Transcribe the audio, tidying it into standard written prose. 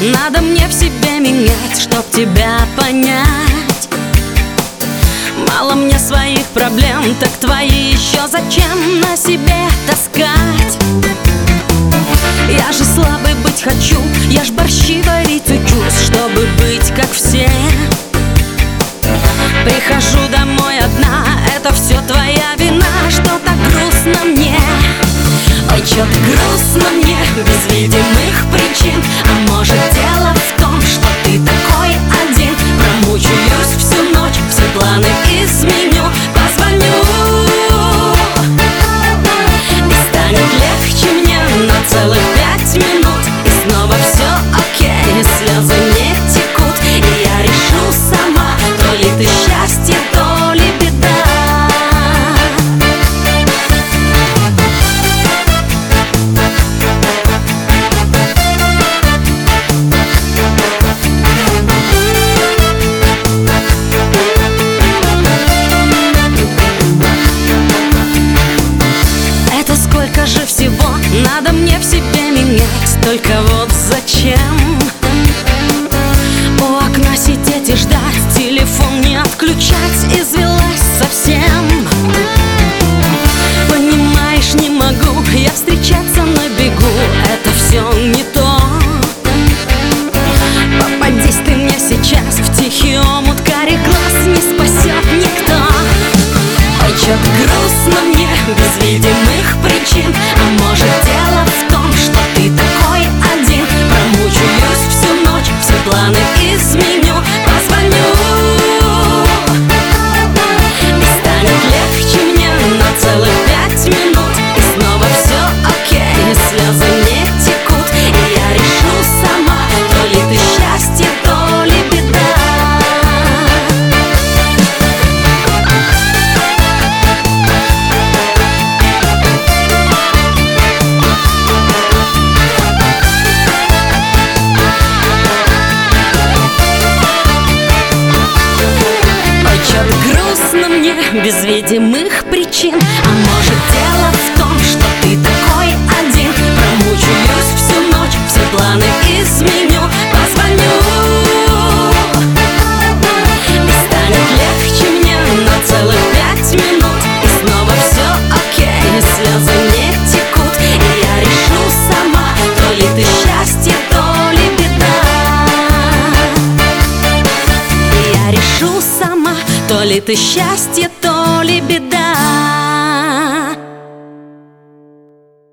надо мне в себе менять, чтоб тебя понять. Мало мне своих проблем, так твои еще зачем на себе таскать? Я же слабый быть хочу, я ж борщи варить учусь, чтобы быть как все. Прихожу домой одна, это все твоя вина, что так грустно мне. Ой, чё так грустно мне, без видимых причин. А может дело в том, что ты такой один. Промучаюсь всю ночь, все планы изменю, позвоню, и станет легче мне на целых 5 минут. И снова все окей, и слезы не текут. И я решу сама, то ли ты счастье, то ли беда. Это сколько же всего надо мне в себе менять, только вот зачем? У окна сидеть и ждать, телефон не отключать, извелась совсем. Понимаешь, не могу я встречаться на бегу, это все не то. Попадись ты мне сейчас в тихий омут карих глаз, не спасет никто. Ой, чё-то грустно мне, без видимых причин. А может дело в том, что ты такой один. Промучаюсь всю ночь, все планы изменю, позвоню, и станет легче мне на целых 5 минут. И снова все окей, и слезы не текут. И я решу сама, то ли ты счастье, то ли беда. Грустно мне, без видимых причин. А может дело в том, что ты такой один. Промучаюсь всю ночь, все планы изменю, позвоню, и станет легче мне на целых 5 минут. И снова все окей, и слезы не текут. И я решу сама, то ли ты счастье, то ли беда. И я решу сама, то ли ты счастье, то ли беда.